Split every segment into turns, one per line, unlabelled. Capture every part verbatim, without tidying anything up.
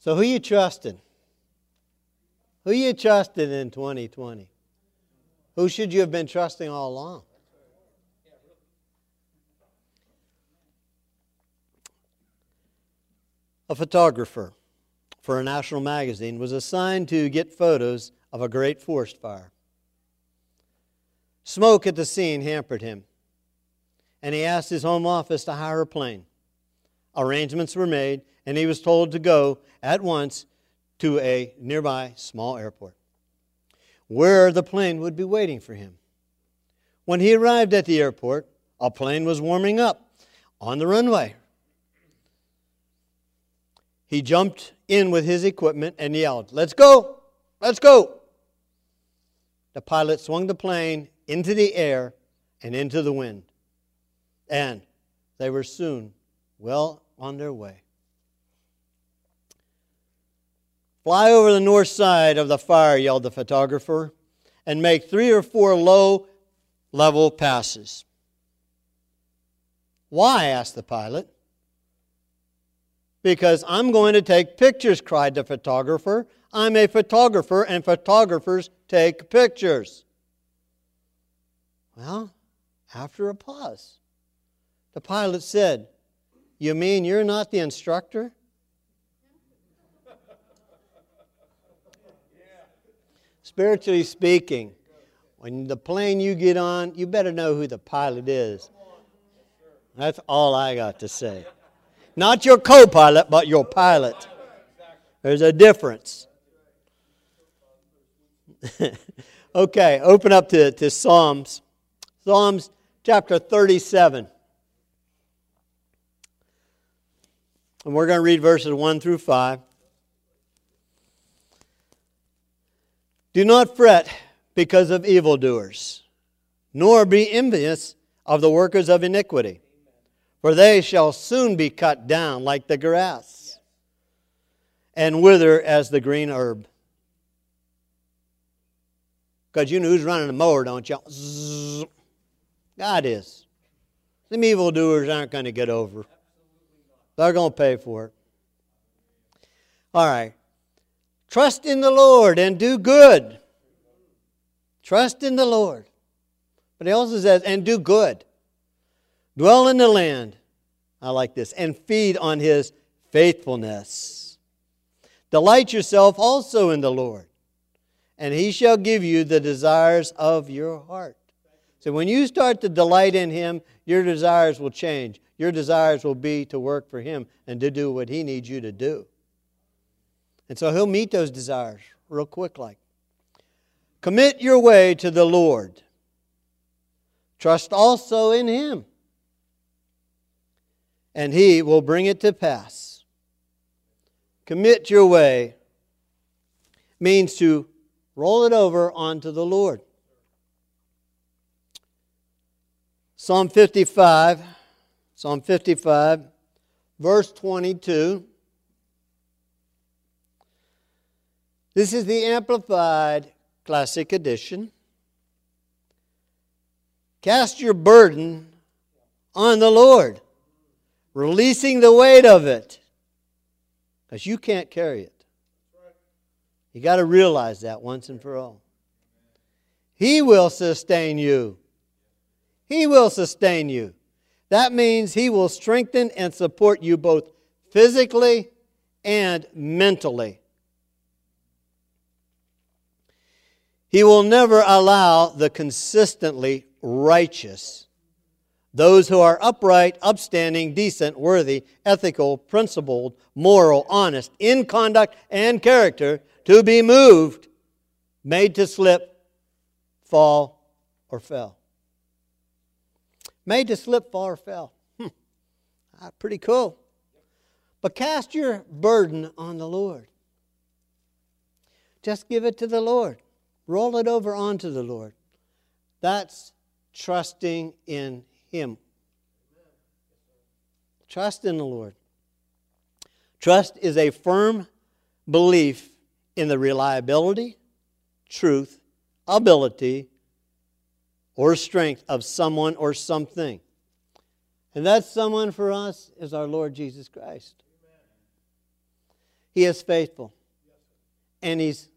So who you trusting? Who you trusting in twenty twenty? Who should you have been trusting all along? A photographer for a national magazine was assigned to get photos of a great forest fire. Smoke at the scene hampered him, and he asked his home office to hire a plane. Arrangements were made, and he was told to go at once to a nearby small airport, where the plane would be waiting for him. When he arrived at the airport, a plane was warming up on the runway. He jumped in with his equipment and yelled, "Let's go! Let's go!" The pilot swung the plane into the air and into the wind, and they were soon well on their way. "Fly over the north side of the fire," yelled the photographer, "and make three or four low-level passes." "Why?" asked the pilot. "Because I'm going to take pictures," cried the photographer. "I'm a photographer, and photographers take pictures." Well, after a pause, the pilot said, "You mean you're not the instructor?" Spiritually speaking, when the plane you get on, you better know who the pilot is. That's all I got to say. Not your co-pilot, but your pilot. There's a difference. Okay, open up to, to Psalms. Psalms chapter thirty-seven. And we're going to read verses one through five. "Do not fret because of evildoers, nor be envious of the workers of iniquity, for they shall soon be cut down like the grass, and wither as the green herb." Because you know who's running the mower, don't you? Zzz. God is. Them evildoers aren't going to get over. They're going to pay for it. All right. "Trust in the Lord and do good." Trust in the Lord. But he also says, "and do good. Dwell in the land," I like this, "and feed on His faithfulness. Delight yourself also in the Lord, and He shall give you the desires of your heart." So when you start to delight in Him, your desires will change. Your desires will be to work for Him and to do what He needs you to do. And so He'll meet those desires real quick like. "Commit your way to the Lord. Trust also in Him, and He will bring it to pass." Commit your way means to roll it over onto the Lord. Psalm fifty-five, Psalm fifty-five, verse twenty-two. This is the Amplified Classic Edition. "Cast your burden on the Lord, releasing the weight of it, because you can't carry it." You got to realize that once and for all. He will sustain you. He will sustain you. That means He will strengthen and support you both physically and mentally. He will never allow the consistently righteous, those who are upright, upstanding, decent, worthy, ethical, principled, moral, honest, in conduct and character, to be moved, made to slip, fall, or fail. Made to slip, fall, or fail. Hmm. Ah, pretty cool. But cast your burden on the Lord. Just give it to the Lord. Roll it over onto the Lord. That's trusting in Him. Trust in the Lord. Trust is a firm belief in the reliability, truth, ability, or strength of someone or something. And that someone for us is our Lord Jesus Christ. He is faithful. And He's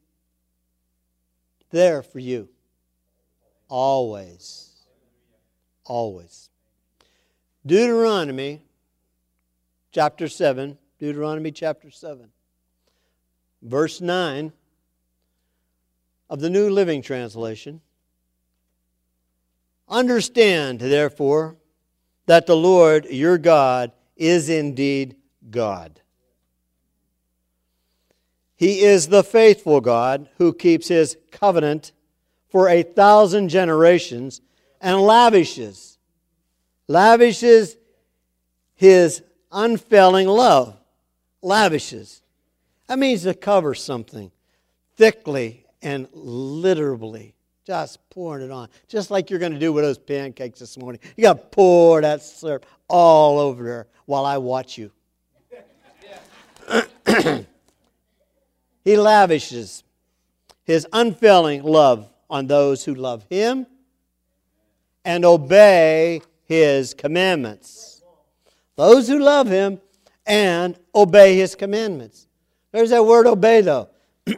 there for you. Always. Always. Deuteronomy chapter seven. Deuteronomy chapter seven. Verse nine of the New Living Translation. Understand, therefore, that the Lord your God is indeed God. He is the faithful God who keeps His covenant for a thousand generations and lavishes, lavishes His unfailing love. Lavishes. That means to cover something thickly and literally. Just pouring it on. Just like you're going to do with those pancakes this morning. You got to pour that syrup all over there while I watch you. He lavishes His unfailing love on those who love Him and obey His commandments. Those who love Him and obey His commandments. There's that word obey, though.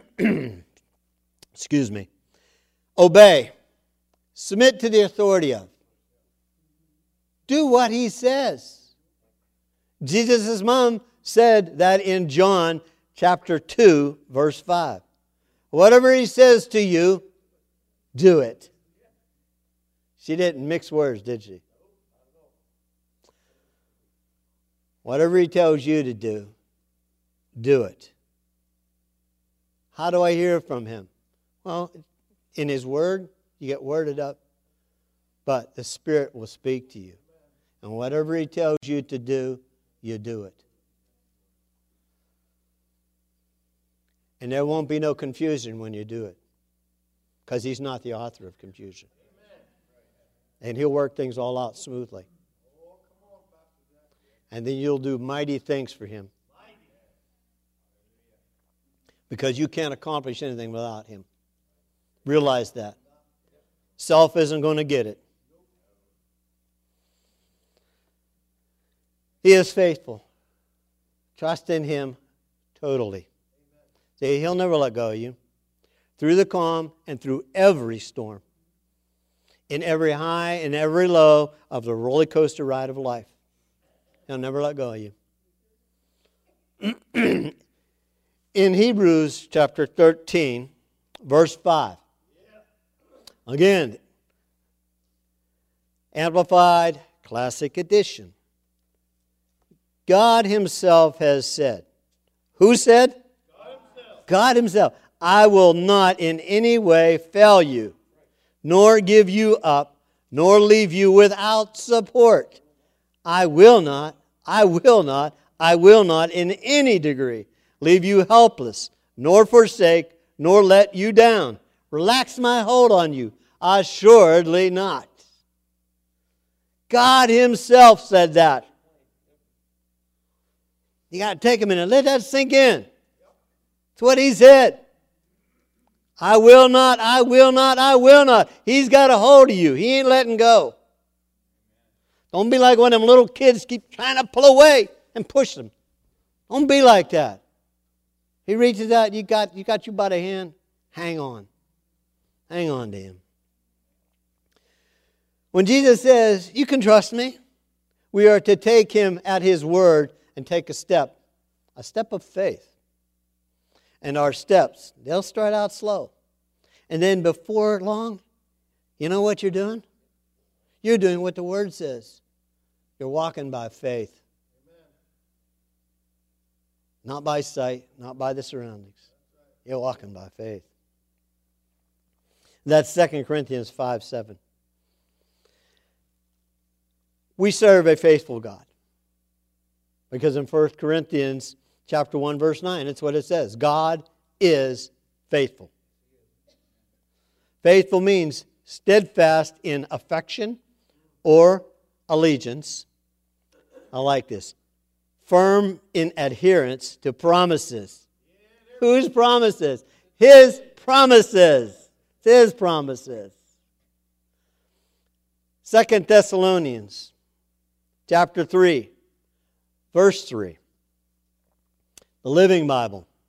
Excuse me. Obey. Submit to the authority of. Do what He says. Jesus' mom said that in John chapter two, verse five. Whatever He says to you, do it. She didn't mix words, did she? Whatever He tells you to do, do it. How do I hear from Him? Well, in His Word, you get worded up. But the Spirit will speak to you. And whatever He tells you to do, you do it. And there won't be no confusion when you do it. Because He's not the author of confusion. And He'll work things all out smoothly. And then you'll do mighty things for Him. Because you can't accomplish anything without Him. Realize that. Self isn't going to get it. He is faithful. Trust in Him totally. See, He'll never let go of you. Through the calm and through every storm. In every high and every low of the roller coaster ride of life. He'll never let go of you. In Hebrews chapter thirteen, verse five. Again, Amplified Classic Edition. God Himself has said. Who said? God Himself. God Himself. I will not in any way fail you, nor give you up, nor leave you without support. I will not, I will not, I will not in any degree leave you helpless, nor forsake, nor let you down. Relax my hold on you. Assuredly not. God Himself said that. You got to take a minute. Let that sink in. It's what He said. I will not, I will not, I will not. He's got a hold of you. He ain't letting go. Don't be like one of them little kids keep trying to pull away and push them. Don't be like that. He reaches out, you got, you got you by the hand. Hang on. Hang on to Him. When Jesus says, you can trust me, we are to take Him at His word and take a step. A step of faith. And our steps, they'll start out slow. And then before long, you know what you're doing? You're doing what the Word says. You're walking by faith. Not by sight, not by the surroundings. You're walking by faith. That's Second Corinthians five seven. We serve a faithful God. Because in First Corinthians chapter one, verse nine, it's what it says. God is faithful. Faithful means steadfast in affection or allegiance. I like this. Firm in adherence to promises. Whose promises? His promises. His promises. Second Thessalonians chapter three, verse three. The Living Bible.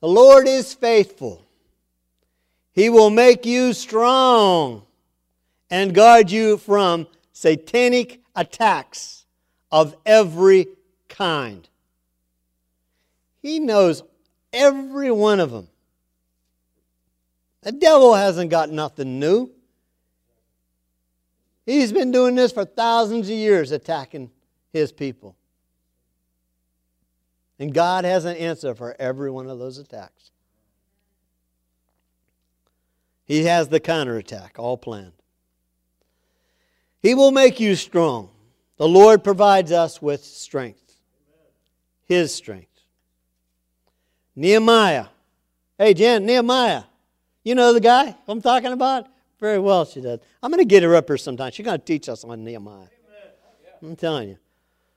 The Lord is faithful. He will make you strong and guard you from satanic attacks of every kind. He knows every one of them. The devil hasn't got nothing new. He's been doing this for thousands of years, attacking His people. And God has an answer for every one of those attacks. He has the counterattack all planned. He will make you strong. The Lord provides us with strength. His strength. Nehemiah. Hey, Jen, Nehemiah. You know the guy I'm talking about? Very well she does. I'm going to get her up here sometime. She's going to teach us on Nehemiah. I'm telling you.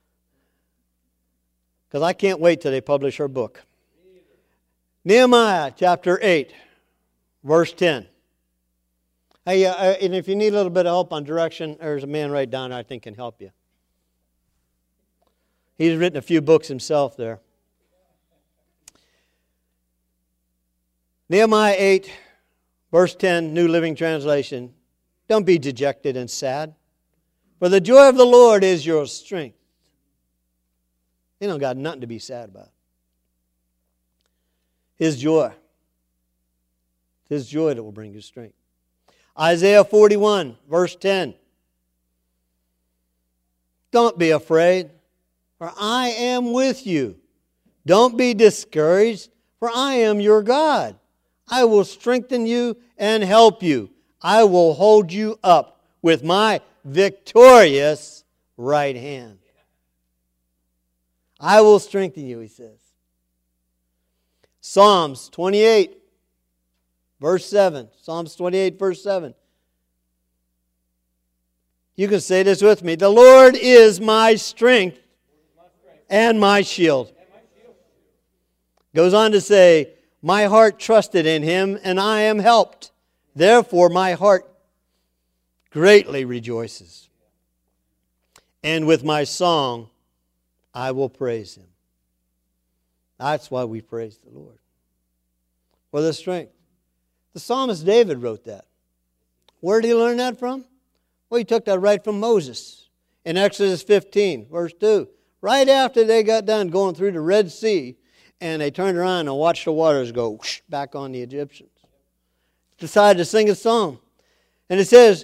Because I can't wait till they publish her book. Nehemiah chapter eight, verse ten. Hey, uh, and if you need a little bit of help on direction, there's a man right down there I think can help you. He's written a few books himself there. Nehemiah eight, verse ten, New Living Translation. Don't be dejected and sad, for the joy of the Lord is your strength. You don't got nothing to be sad about. His joy. It's His joy that will bring you strength. Isaiah forty-one, verse ten. Don't be afraid, for I am with you. Don't be discouraged, for I am your God. I will strengthen you and help you. I will hold you up with my victorious right hand. I will strengthen you, He says. Psalms twenty-eight, verse seven. Psalms twenty-eight, verse seven. You can say this with me. The Lord is my strength and my shield. Goes on to say, my heart trusted in Him, and I am helped. Therefore my heart greatly rejoices. And with my song I will praise Him. That's why we praise the Lord. For the strength. The psalmist David wrote that. Where did he learn that from? Well, he took that right from Moses. In Exodus fifteen, verse two. Right after they got done going through the Red Sea, and they turned around and watched the waters go whoosh, back on the Egyptians. Decided to sing a song. And it says,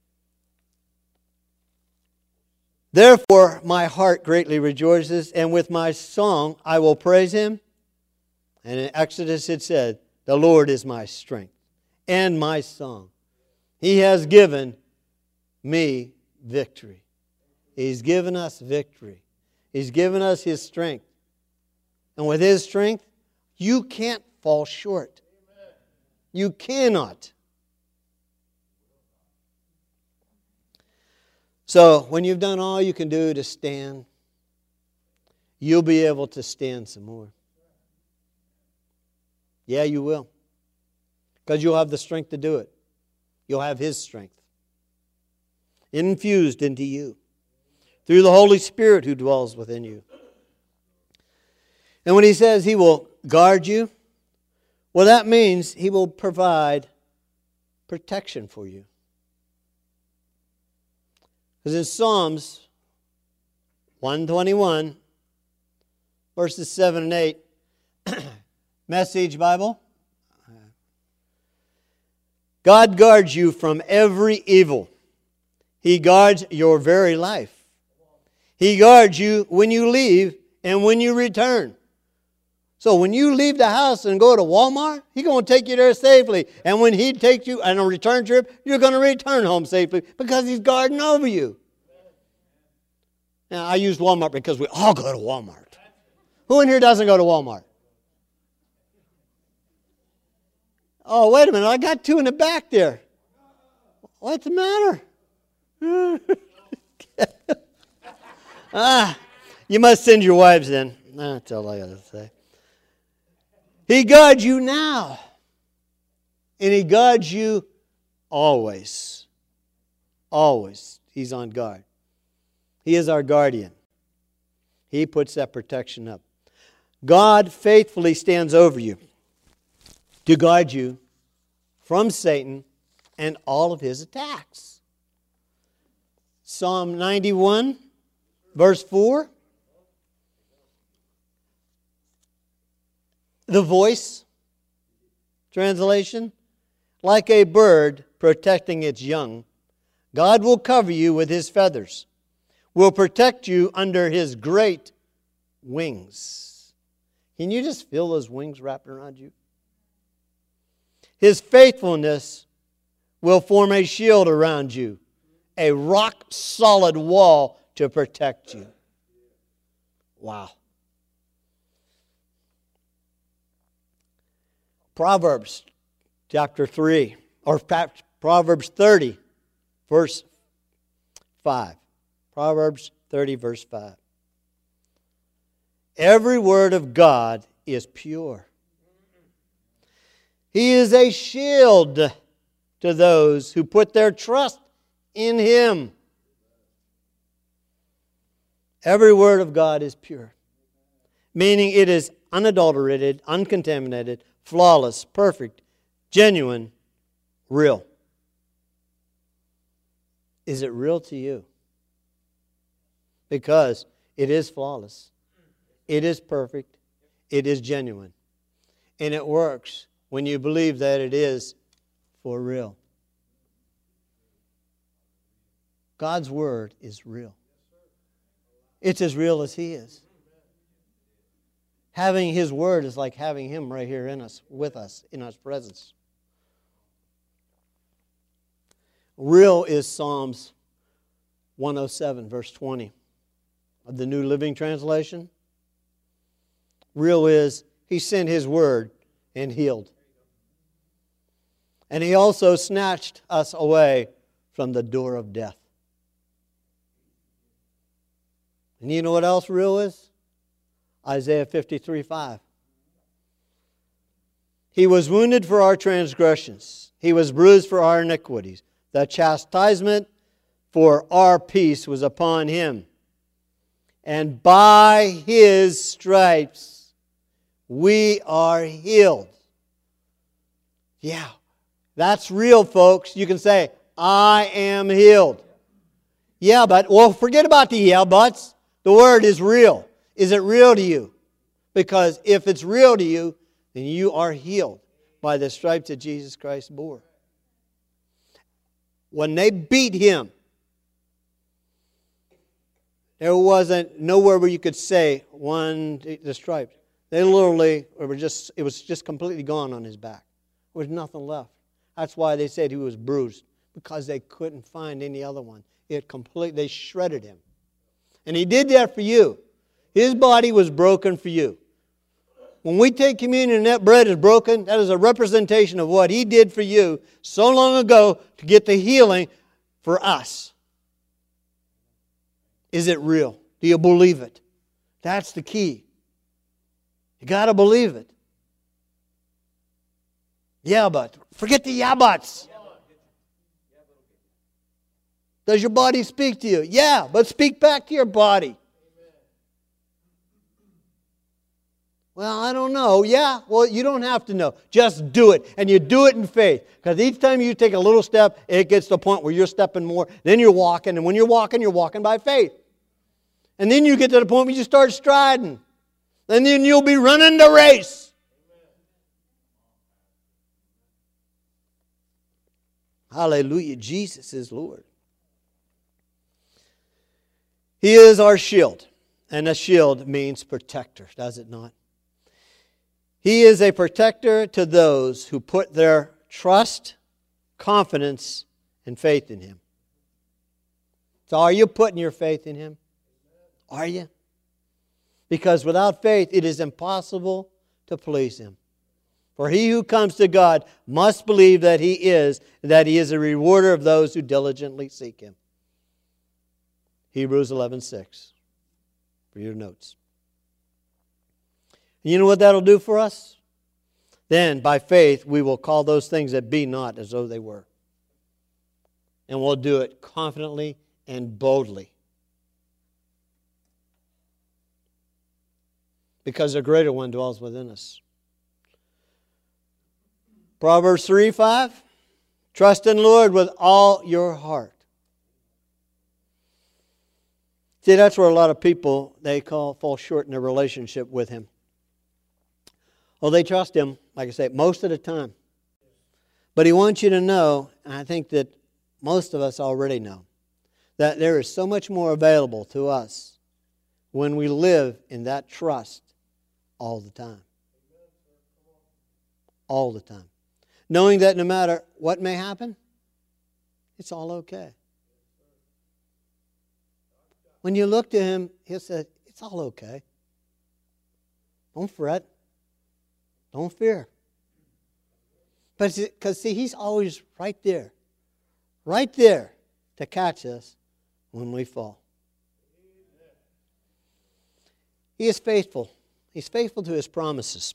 therefore my heart greatly rejoices, and with my song I will praise Him. And in Exodus it said, the Lord is my strength and my song. He has given me victory. He's given us victory. He's given us His strength. And with His strength, you can't fall short. You cannot. So, when you've done all you can do to stand, you'll be able to stand some more. Yeah, you will. Because you'll have the strength to do it. You'll have His strength infused into you through the Holy Spirit who dwells within you. And when He says He will guard you, well, that means He will provide protection for you. Because in Psalms one twenty-one, verses seven and eight, Message Bible, God guards you from every evil. He guards your very life. He guards you when you leave and when you return. So when you leave the house and go to Walmart, He's going to take you there safely. And when He takes you on a return trip, you're going to return home safely because He's guarding over you. Now, I use Walmart because we all go to Walmart. Who in here doesn't go to Walmart? Oh, wait a minute. I got two in the back there. What's the matter? ah, you must send your wives in. That's all I got to say. He guards you now. And He guards you always. Always. He's on guard. He is our guardian. He puts that protection up. God faithfully stands over you. to guard you from Satan and all of his attacks. Psalm ninety-one, verse four. The Voice translation. Like a bird protecting its young, God will cover you with His feathers, will protect you under His great wings. Can you just feel those wings wrapped around you? His faithfulness will form a shield around you, a rock-solid wall to protect you. Wow. Proverbs chapter three, or Proverbs thirty, verse five. Proverbs thirty, verse five. Every word of God is pure. He is a shield to those who put their trust in Him. Every word of God is pure, meaning it is unadulterated, uncontaminated, flawless, perfect, genuine, real. Is it real to you? Because it is flawless. It is perfect. It is genuine. And it works when you believe that it is for real. God's Word is real. It's as real as He is. Having His Word is like having Him right here in us, with us, in His presence. Real is Psalms one oh seven, verse twenty of the New Living Translation. Real is He sent His Word and healed. And He also snatched us away from the door of death. And you know what else real is? Isaiah fifty-three, five. He was wounded for our transgressions. He was bruised for our iniquities. The chastisement for our peace was upon Him. And by His stripes we are healed. Yeah, that's real, folks. You can say, I am healed. Yeah, but, well, forget about the yeah buts. The Word is real. Is it real to you? Because if it's real to you, then you are healed by the stripes that Jesus Christ bore. When they beat Him, there wasn't nowhere where you could say one the stripes. They literally were just it was just completely gone on His back. There was nothing left. That's why they said He was bruised, because they couldn't find any other one. It complete they shredded Him. And He did that for you. His body was broken for you. When we take communion and that bread is broken, that is a representation of what He did for you so long ago to get the healing for us. Is it real? Do you believe it? That's the key. You got to believe it. Yeah, but forget the yeah buts. Does your body speak to you? Yeah, but speak back to your body. Well, I don't know. Yeah, well, you don't have to know. Just do it. And you do it in faith. Because each time you take a little step, it gets to the point where you're stepping more. Then you're walking. And when you're walking, you're walking by faith. And then you get to the point where you start striding. And then you'll be running the race. Hallelujah. Jesus is Lord. He is our shield. And a shield means protector, does it not? He is a protector to those who put their trust, confidence, and faith in Him. So are you putting your faith in Him? Are you? Because without faith it is impossible to please Him. For he who comes to God must believe that He is, and that He is a rewarder of those who diligently seek Him. Hebrews eleven six. For your notes. You know what that'll do for us? Then, by faith, we will call those things that be not as though they were. And we'll do it confidently and boldly. Because the greater one dwells within us. Proverbs three five. Trust in the Lord with all your heart. See, that's where a lot of people, they call, fall short in their relationship with Him. Well, they trust Him, like I say, most of the time. But He wants you to know, and I think that most of us already know, that there is so much more available to us when we live in that trust all the time. All the time. Knowing that no matter what may happen, it's all okay. When you look to Him, He'll say, it's all okay. Don't fret. Don't fear. But because, see, He's always right there. Right there to catch us when we fall. He is faithful. He's faithful to His promises.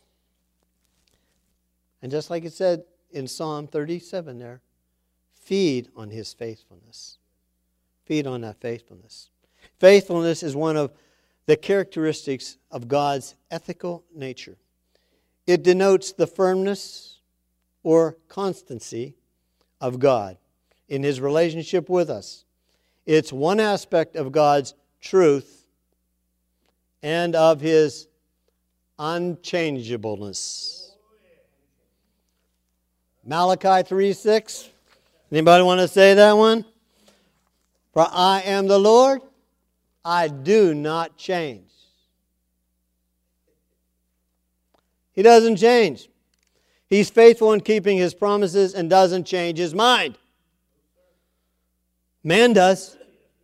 And just like it said in Psalm thirty-seven there, feed on His faithfulness. Feed on that faithfulness. Faithfulness is one of the characteristics of God's ethical nature. It denotes the firmness or constancy of God in His relationship with us. It's one aspect of God's truth and of His unchangeableness. Malachi three six. Anybody want to say that one? For I am the Lord, I do not change. He doesn't change. He's faithful in keeping His promises and doesn't change His mind. Man does.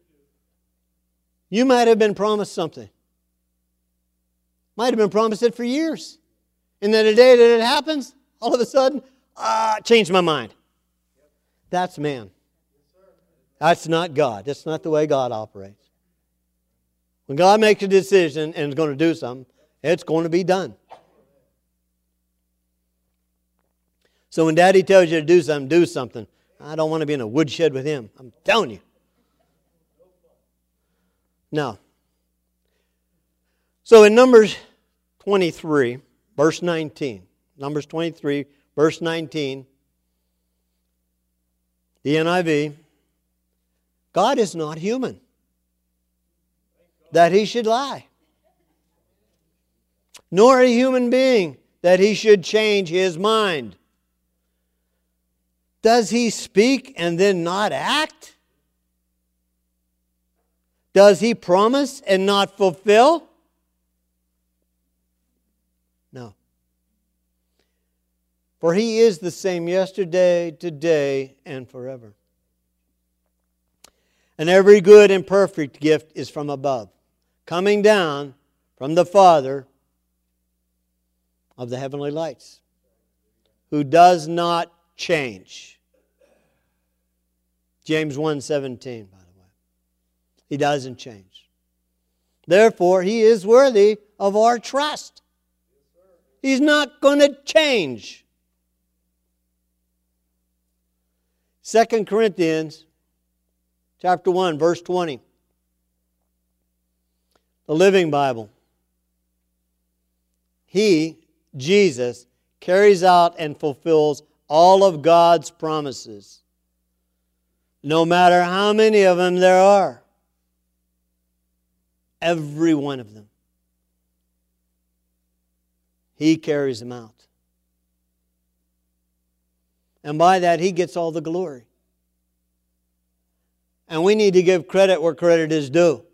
You might have been promised something. Might have been promised it for years. And then the day that it happens, all of a sudden, ah, changed my mind. That's man. That's not God. That's not the way God operates. When God makes a decision and is going to do something, it's going to be done. So when Daddy tells you to do something, do something. I don't want to be in a woodshed with Him. I'm telling you. No. So in Numbers twenty-three, verse nineteen. Numbers twenty-three, verse nineteen. The N I V. God is not human, that He should lie. Nor a human being, that He should change His mind. Does He speak and then not act? Does He promise and not fulfill? No. For He is the same yesterday, today, and forever. And every good and perfect gift is from above, coming down from the Father of the heavenly lights, who does not change. James one seventeen, by the way. He doesn't change. Therefore, He is worthy of our trust. He's not going to change. Second Corinthians chapter one, verse twenty. The Living Bible. He, Jesus, carries out and fulfills all of God's promises, no matter how many of them there are. Every one of them. He carries them out. And by that, He gets all the glory. And we need to give credit where credit is due.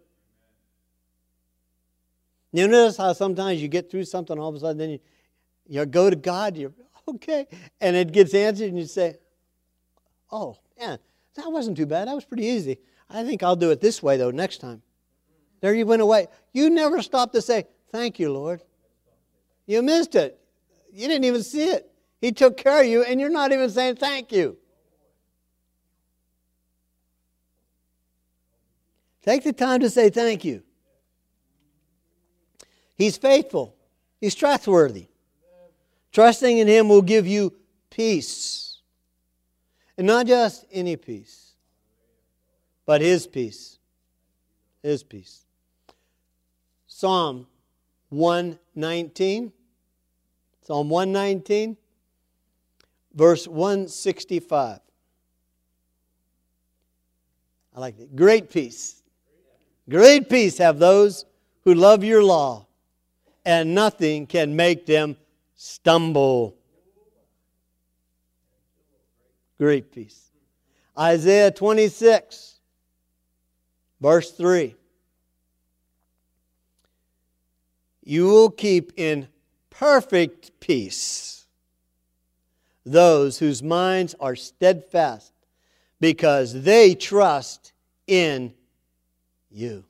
You notice how sometimes you get through something, all of a sudden, then you, you go to God, you're okay, and it gets answered, and you say, oh, man, that wasn't too bad. That was pretty easy. I think I'll do it this way, though, next time. There you went away. You never stopped to say, thank you, Lord. You missed it. You didn't even see it. He took care of you, and you're not even saying thank you. Take the time to say thank you. He's faithful. He's trustworthy. Trusting in Him will give you peace. And not just any peace, but His peace. His peace. Psalm one nineteen. Psalm one nineteen, verse one sixty-five. I like it. Great peace. Great peace have those who love your law, and nothing can make them stumble. Great peace. Isaiah twenty-six, verse three. You will keep in perfect peace those whose minds are steadfast, because they trust in you.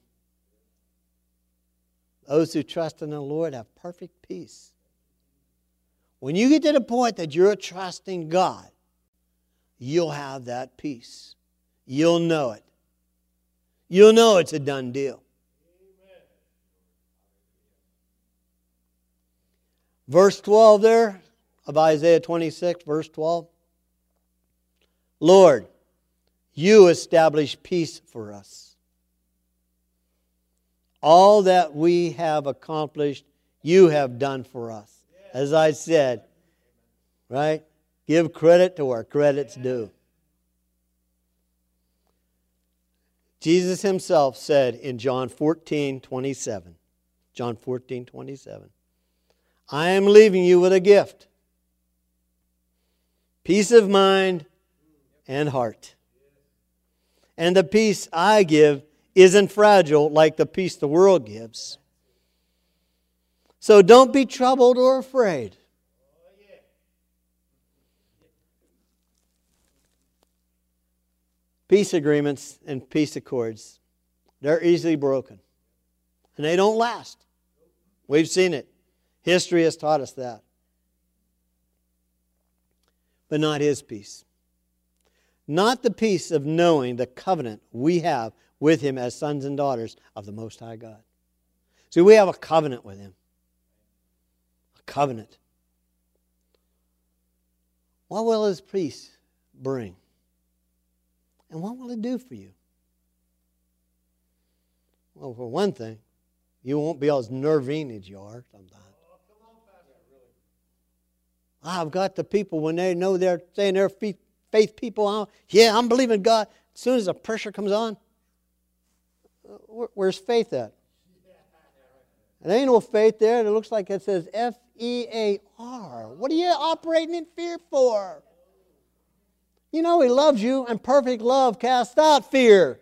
Those who trust in the Lord have perfect peace. When you get to the point that you're trusting God, you'll have that peace. You'll know it. You'll know it's a done deal. Amen. Verse twelve there of Isaiah twenty-six, verse twelve. Lord, you establish peace for us. All that we have accomplished, you have done for us. As I said, right? Give credit to where credit's due. Jesus himself said in John fourteen twenty-seven, John fourteen twenty-seven, I am leaving you with a gift. Peace of mind and heart. And the peace I give isn't fragile like the peace the world gives. So don't be troubled or afraid. Peace agreements and peace accords, they're easily broken. And they don't last. We've seen it. History has taught us that. But not His peace. Not the peace of knowing the covenant we have with Him as sons and daughters of the Most High God. See, we have a covenant with Him. A covenant. What will His peace bring? And what will it do for you? Well, for one thing, you won't be as nerve-wracking as you are sometimes. I've got the people, when they know they're saying they're faith people, yeah, I'm believing God. As soon as the pressure comes on, where's faith at? There ain't no faith there. It looks like it says F E A R. What are you operating in fear for? You know He loves you, and perfect love casts out fear.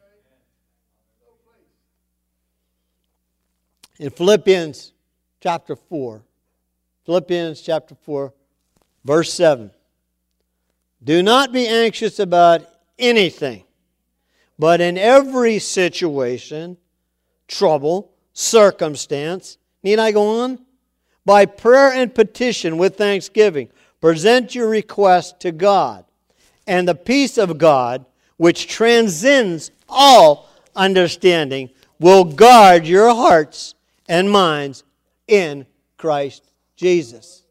In Philippians chapter four, Philippians chapter four, verse seven. Do not be anxious about anything, but in every situation, trouble, circumstance, need I go on? By prayer and petition with thanksgiving, present your request to God. And the peace of God, which transcends all understanding, will guard your hearts and minds in Christ Jesus.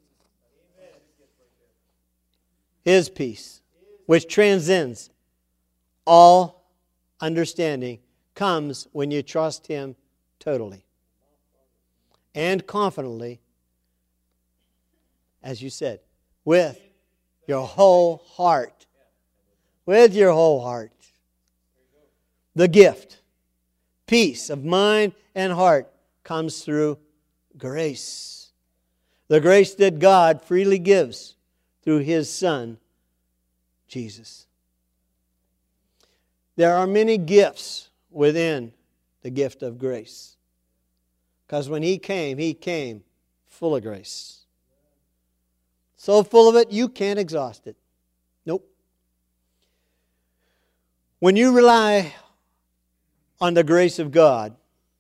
His peace, which transcends all understanding, comes when you trust Him totally and confidently, as you said, with your whole heart. With your whole heart. The gift, peace of mind and heart, comes through grace. The grace that God freely gives through His Son, Jesus. There are many gifts within the gift of grace. Because when He came, He came full of grace. So full of it, you can't exhaust it. Nope. When you rely on the grace of God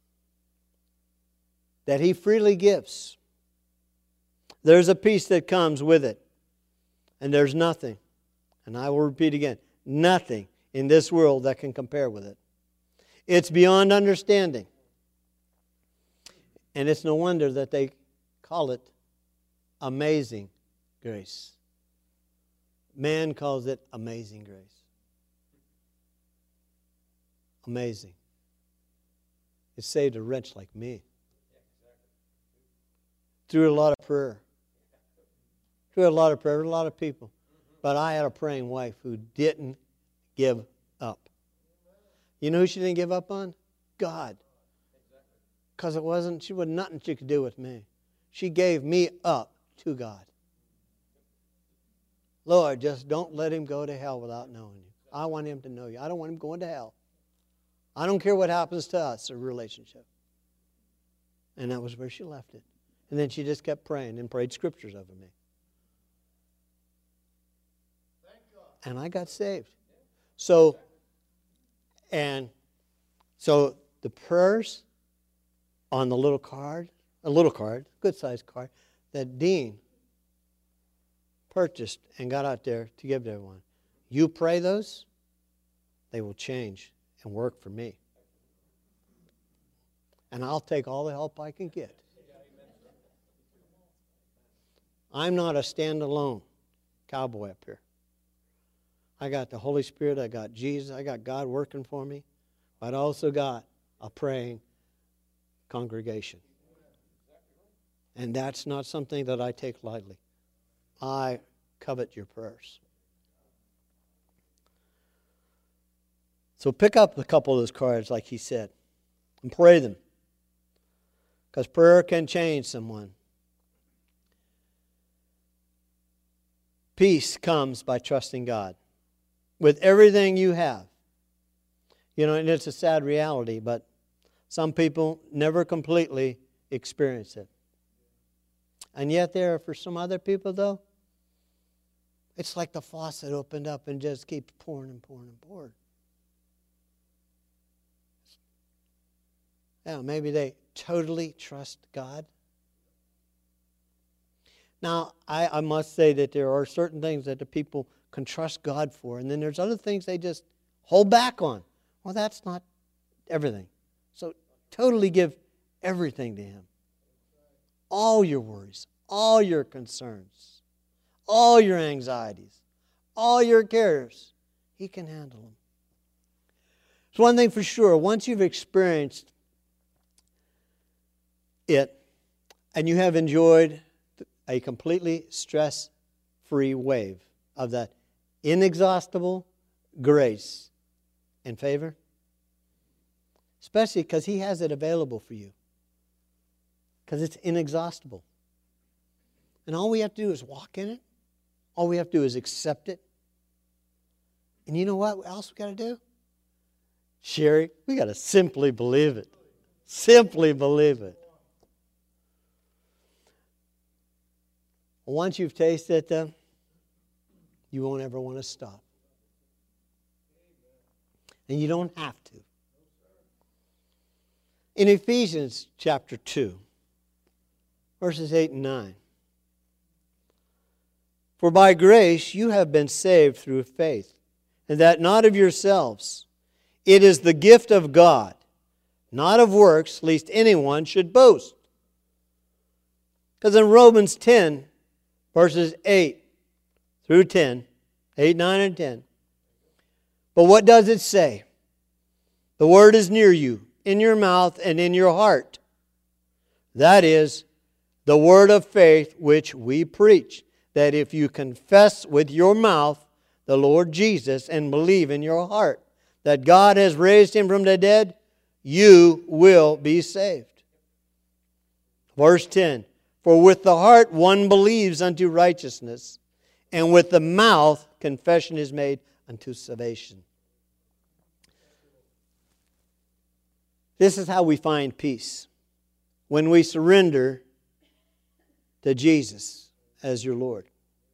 that He freely gives, there's a peace that comes with it. And there's nothing, and I will repeat again, nothing in this world that can compare with it. It's beyond understanding. And it's no wonder that they call it amazing grace. Man calls it amazing grace. Amazing. It saved a wretch like me. Through a lot of prayer. Through a lot of prayer, a lot of people. But I had a praying wife who didn't give up. You know who she didn't give up on? God. Because it wasn't, she wasn't nothing she could do with me. She gave me up to God. Lord, just don't let him go to hell without knowing you. I want him to know you. I don't want him going to hell. I don't care what happens to us, a relationship. And that was where she left it. And then she just kept praying and prayed scriptures over me. And I got saved. So, and so the prayers on the little card, a little card, good-sized card, that Dean purchased and got out there to give to everyone. You pray those, they will change and work for me. And I'll take all the help I can get. I'm not a standalone cowboy up here. I got the Holy Spirit, I got Jesus, I got God working for me, but I also got a praying congregation. And that's not something that I take lightly. I covet your prayers. So pick up a couple of those cards like he said and pray them. Because prayer can change someone. Peace comes by trusting God with everything you have. You know, and it's a sad reality, but some people never completely experience it. And yet there, for some other people, though, it's like the faucet opened up and just keeps pouring and pouring and pouring. Yeah, maybe they totally trust God. Now, I, I must say that there are certain things that the people can trust God for, and then there's other things they just hold back on. Well, that's not everything. So totally give everything to Him. All your worries, all your concerns, all your anxieties, all your cares, He can handle them. So one thing for sure, once you've experienced it and you have enjoyed a completely stress-free wave of that inexhaustible grace and favor, especially because He has it available for you, because it's inexhaustible. And all we have to do is walk in it. All we have to do is accept it. And you know what else we got to do? Sherry, we got to simply believe it. Simply believe it. Once you've tasted them, you won't ever want to stop. And you don't have to. In Ephesians chapter two, verses eight and nine. For by grace you have been saved through faith, and that not of yourselves. It is the gift of God, not of works, lest anyone should boast. Because in Romans ten, verses eight through ten, eight, nine, and ten. But what does it say? The word is near you, in your mouth and in your heart. That is the word of faith which we preach, that if you confess with your mouth the Lord Jesus and believe in your heart that God has raised Him from the dead, you will be saved. Verse ten. For with the heart one believes unto righteousness, and with the mouth confession is made unto salvation. This is how we find peace. When we surrender to Jesus as your Lord.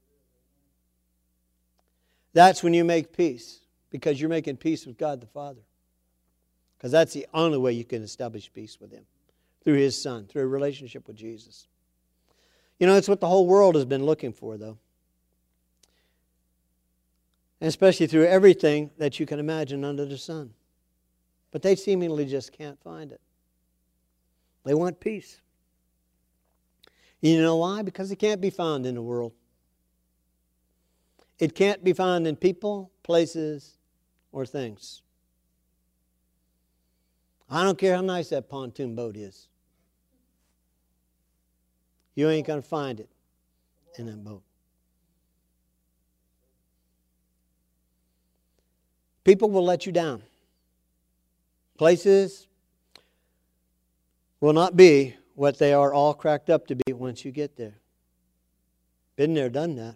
That's when you make peace, because you're making peace with God the Father. Because that's the only way you can establish peace with Him. Through His Son, through a relationship with Jesus. You know, it's what the whole world has been looking for, though. And especially through everything that you can imagine under the sun. But they seemingly just can't find it. They want peace. You know why? Because it can't be found in the world. It can't be found in people, places, or things. I don't care how nice that pontoon boat is. You ain't going to find it in that boat. People will let you down. Places will not be what they are all cracked up to be once you get there. Been there, done that.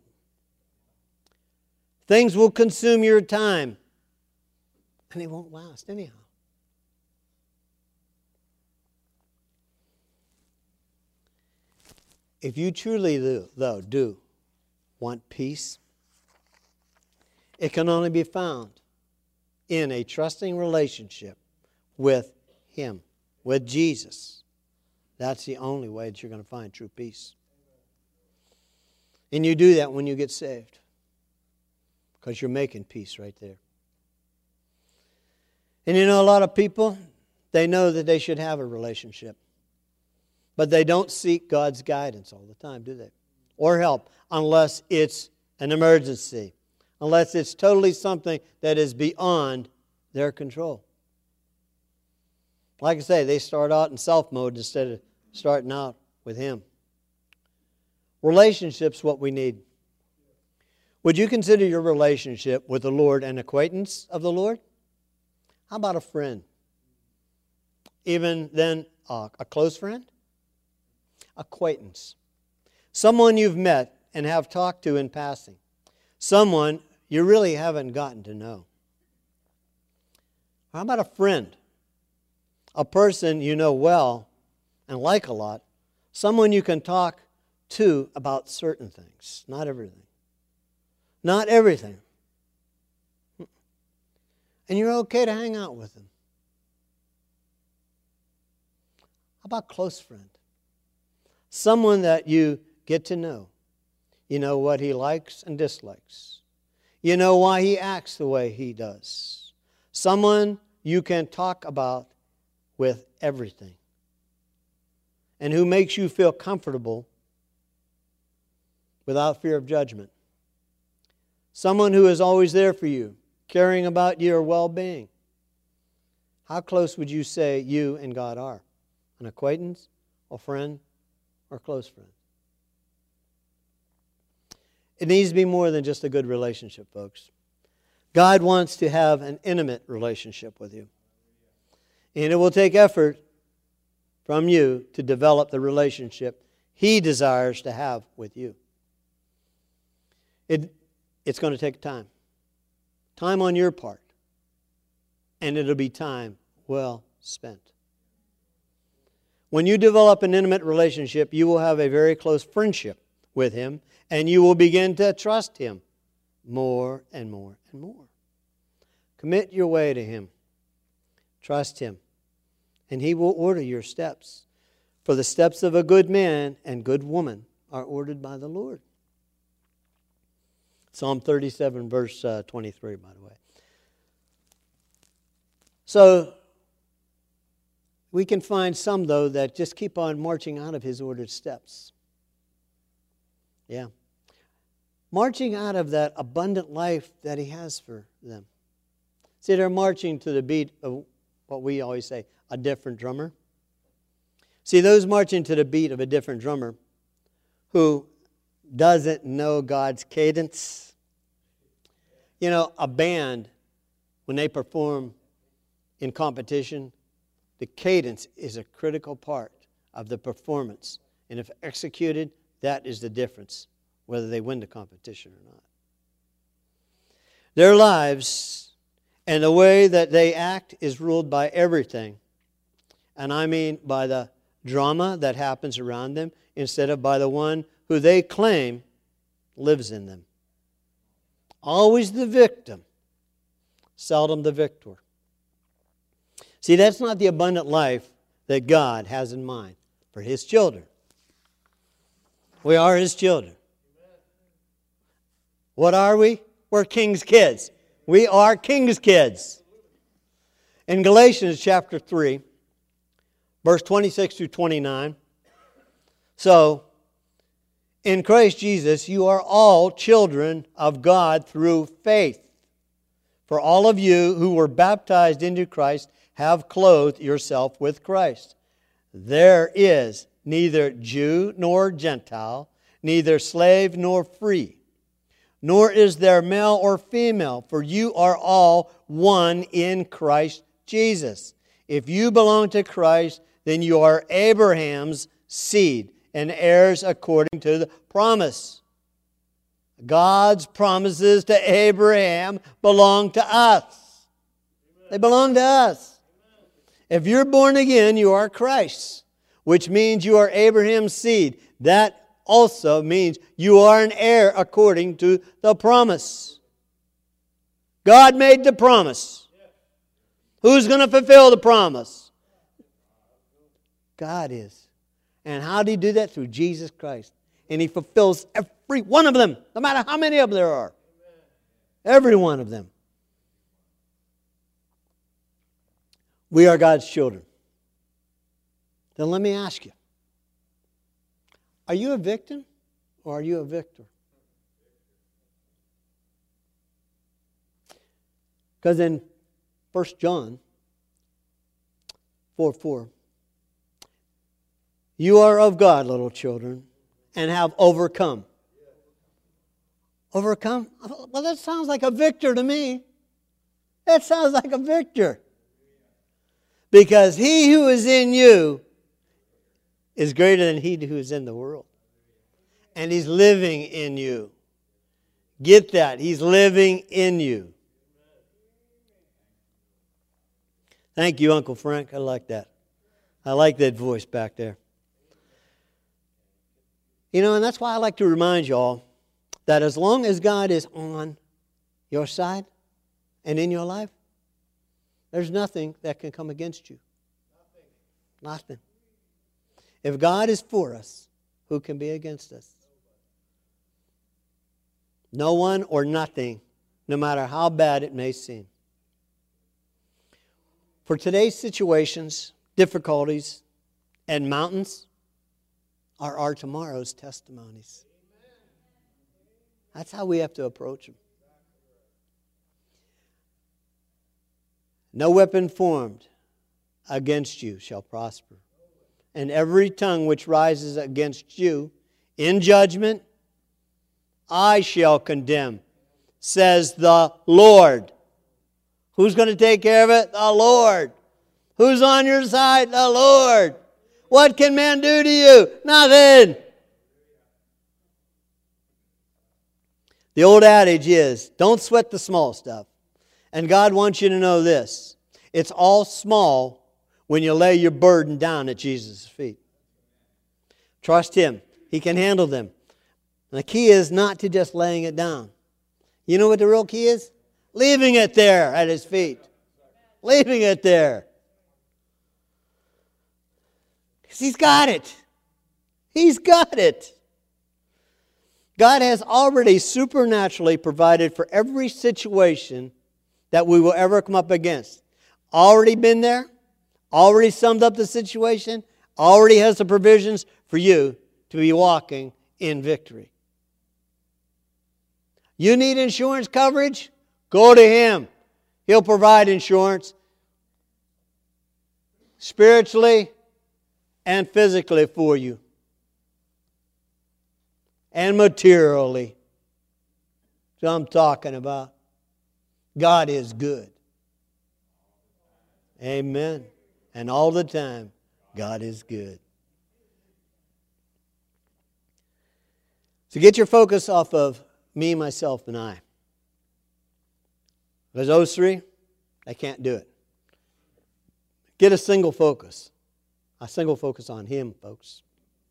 Things will consume your time, and they won't last anyhow. If you truly, do, though, do want peace, it can only be found in a trusting relationship with Him, with Jesus. That's the only way that you're going to find true peace. And you do that when you get saved, because you're making peace right there. And you know, a lot of people, they know that they should have a relationship, but they don't seek God's guidance all the time, do they? Or help, unless it's an emergency, unless it's totally something that is beyond their control. Like I say, they start out in self mode instead of starting out with Him. Relationship's what we need. Would you consider your relationship with the Lord an acquaintance of the Lord? How about a friend? Even then, uh, a close friend? Acquaintance. Someone you've met and have talked to in passing. Someone you really haven't gotten to know. How about a friend? A person you know well and like a lot. Someone you can talk to about certain things. Not everything. Not everything. And you're okay to hang out with them. How about close friend? Someone that you get to know. You know what he likes and dislikes. You know why he acts the way he does. Someone you can talk about with everything. And who makes you feel comfortable without fear of judgment. Someone who is always there for you, caring about your well-being. How close would you say you and God are? An acquaintance, a friend, or close friend? It needs to be more than just a good relationship, folks. God wants to have an intimate relationship with you. And it will take effort from you to develop the relationship He desires to have with you. It, it's going to take time. Time on your part. And it'll be time well spent. When you develop an intimate relationship, you will have a very close friendship with Him, and you will begin to trust Him more and more and more. Commit your way to Him. Trust Him, and He will order your steps. For the steps of a good man and good woman are ordered by the Lord. Psalm thirty-seven, verse uh, twenty-three, by the way. So, we can find some, though, that just keep on marching out of His ordered steps. Yeah. Marching out of that abundant life that He has for them. See, they're marching to the beat of what we always say, a different drummer. See, those marching to the beat of a different drummer who doesn't know God's cadence. You know, a band, when they perform in competition, the cadence is a critical part of the performance. And if executed, that is the difference, whether they win the competition or not. Their lives and the way that they act is ruled by everything. And I mean by the drama that happens around them instead of by the one who they claim lives in them. Always the victim, seldom the victor. See, that's not the abundant life that God has in mind for His children. We are His children. What are we? We're King's kids. We are King's kids. In Galatians chapter three, verse twenty-six through twenty-nine, so, in Christ Jesus, you are all children of God through faith. For all of you who were baptized into Christ have clothed yourself with Christ. There is neither Jew nor Gentile, neither slave nor free. nor is there male or female, for you are all one in Christ Jesus. If you belong to Christ, then you are Abraham's seed and heirs according to the promise. God's promises to Abraham belong to us. They belong to us. If you're born again, you are Christ's, which means you are Abraham's seed. That also means you are an heir according to the promise. God made the promise. Who's going to fulfill the promise? God is. And how did He do that? Through Jesus Christ. And He fulfills every one of them, no matter how many of them there are. Every one of them. We are God's children. Then let me ask you, are you a victim or are you a victor? Because in First John four four, you are of God, little children, and have overcome. Overcome? Well, that sounds like a victor to me. That sounds like a victor. Because he who is in you is greater than he who is in the world. And He's living in you. Get that. He's living in you. Thank you, Uncle Frank. I like that. I like that voice back there. You know, and that's why I like to remind you all that as long as God is on your side and in your life, there's nothing that can come against you. Nothing. If God is for us, who can be against us? No one or nothing, no matter how bad it may seem. For today's situations, difficulties, and mountains are our tomorrow's testimonies. That's how we have to approach them. No weapon formed against you shall prosper. And every tongue which rises against you in judgment, I shall condemn, says the Lord. Who's going to take care of it? The Lord. Who's on your side? The Lord. What can man do to you? Nothing. The old adage is, don't sweat the small stuff. And God wants you to know this. It's all small when you lay your burden down at Jesus' feet. Trust Him. He can handle them. And the key is not to just laying it down. You know what the real key is? Leaving it there at His feet. Leaving it there. Because He's got it. He's got it. God has already supernaturally provided for every situation that we will ever come up against. Already been there. Already summed up the situation. Already has the provisions for you to be walking in victory. You need insurance coverage? Go to Him. He'll provide insurance spiritually and physically for you. And materially. That's what I'm talking about. God is good. Amen. And all the time, God is good. So get your focus off of me, myself, and I. Because those three, they can't do it. Get a single focus. A single focus on Him, folks.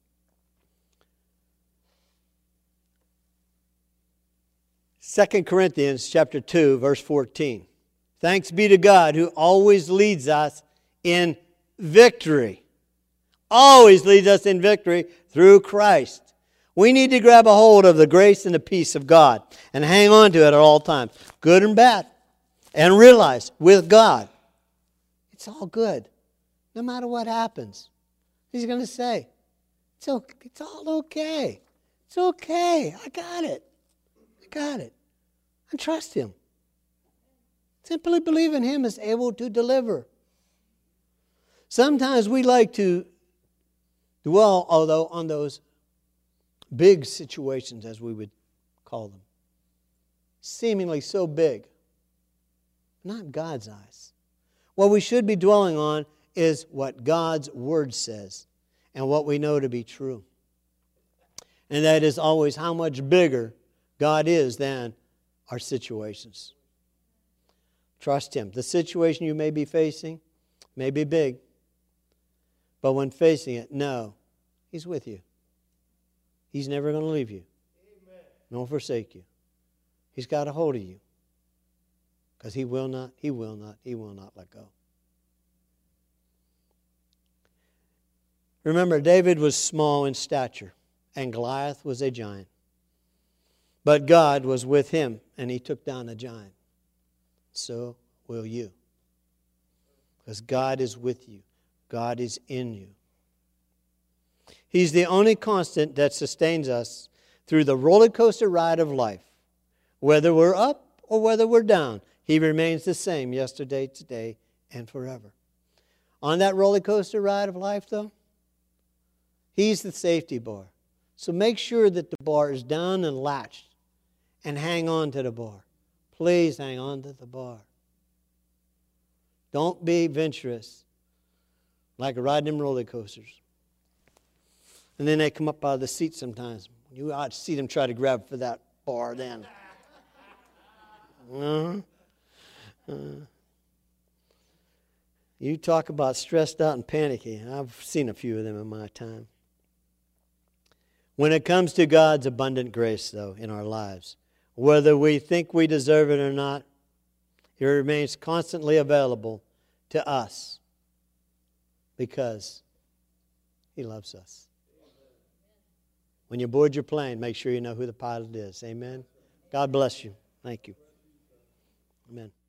Second Corinthians chapter two, verse fourteen. Thanks be to God who always leads us in victory. Always leads us in victory through Christ. We need to grab a hold of the grace and the peace of God and hang on to it at all times, good and bad. And realize with God, it's all good. No matter what happens. He's going to say, it's, okay. It's all okay. It's okay. I got it. I got it. And trust Him. Simply believe in Him is able to deliver. Sometimes we like to dwell, although, on those big situations, as we would call them. seemingly so big. Not in God's eyes. What we should be dwelling on is what God's Word says and what we know to be true. And that is always how much bigger God is than our situations. Trust Him. The situation you may be facing may be big, but when facing it, know He's with you. He's never going to leave you, nor forsake you. He's got a hold of you because He will not, He will not, He will not let go. Remember, David was small in stature, and Goliath was a giant. But God was with him, and he took down a giant. So will you. Because God is with you. God is in you. He's the only constant that sustains us through the roller coaster ride of life. Whether we're up or whether we're down, He remains the same yesterday, today, and forever. On that roller coaster ride of life, though, He's the safety bar. So make sure that the bar is down and latched and hang on to the bar. Please hang on to the bar. Don't be venturous like riding them roller coasters. And then they come up out of the seat sometimes. You ought to see them try to grab for that bar then. Uh-huh. Uh, you talk about stressed out and panicky. I've seen a few of them in my time. When it comes to God's abundant grace, though, in our lives, whether we think we deserve it or not, it remains constantly available to us because He loves us. When you board your plane, make sure you know who the pilot is. Amen. God bless you. Thank you. Amen.